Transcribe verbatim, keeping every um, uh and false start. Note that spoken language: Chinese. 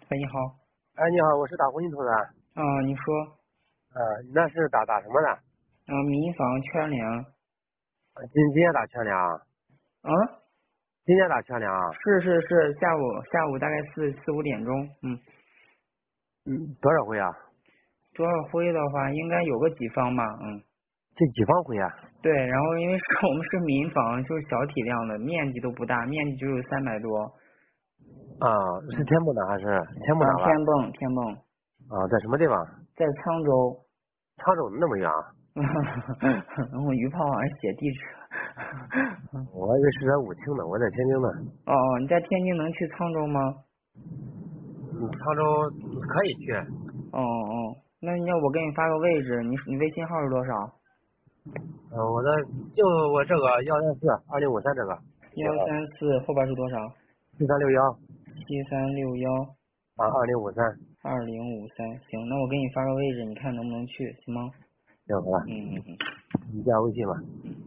喂，你好。 哎，你好，我是打红心图的。 啊，你说。 呃，你那是打打什么的？ 啊，民房圈粮。 呃今今天打全粮？ 啊， 今天打全粮？ 是是是，下午下午大概四四五点钟。嗯。 嗯，多少回啊？ 多少灰的话，应该有个几方吧。嗯。 这几方回啊？ 对，然后因为是我们是民房，就是小体量的，面积都不大，面积只有三百多。 啊，是嗯。 天幕的还是天幕啊， 长了？ 天蹦天蹦。 啊，在什么地方？ 在沧州。 沧州那么远啊？ 然后余炮好像写地址。 我还以为是在武清呢，我在天津呢。 哦哦，你在天津能去沧州吗？ 嗯，沧州可以去。 哦哦，那要我给你发个位置，你你微信号是多少？ 呃，我的就我这个幺三四二零五三这个信号， 幺三四后边是多少？ 七三六幺七三六幺啊二零五三。 二零五三。行，那我给你发个位置，你看能不能去，行吗？ 行，好了， 嗯嗯嗯。 你加微信吧。 嗯。